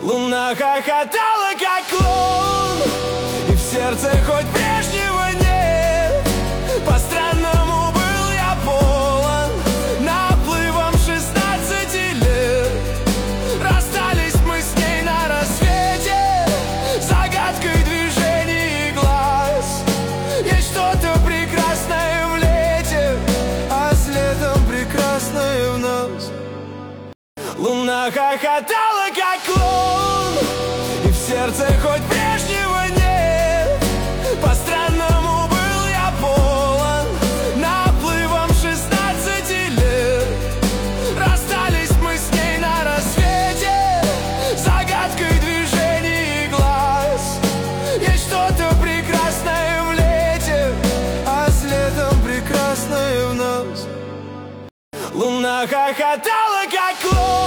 Луна хохотала, как клоун, и в сердце хоть прежнего нет. По-странному был я полон наплывом 16 лет. Расстались мы с ней на рассвете, загадкой движений и глаз. Есть что-то прекрасное в лете, а с летом прекрасное в нас. Луна хохотала, как клоун, и в сердце хоть прежнего нет. По-странному был я полон наплывом 16 лет. Расстались мы с ней на рассвете, загадкой движений и глаз. Есть что-то прекрасное в лете, а с летом прекрасное в нас. Луна хохотала, как клоун.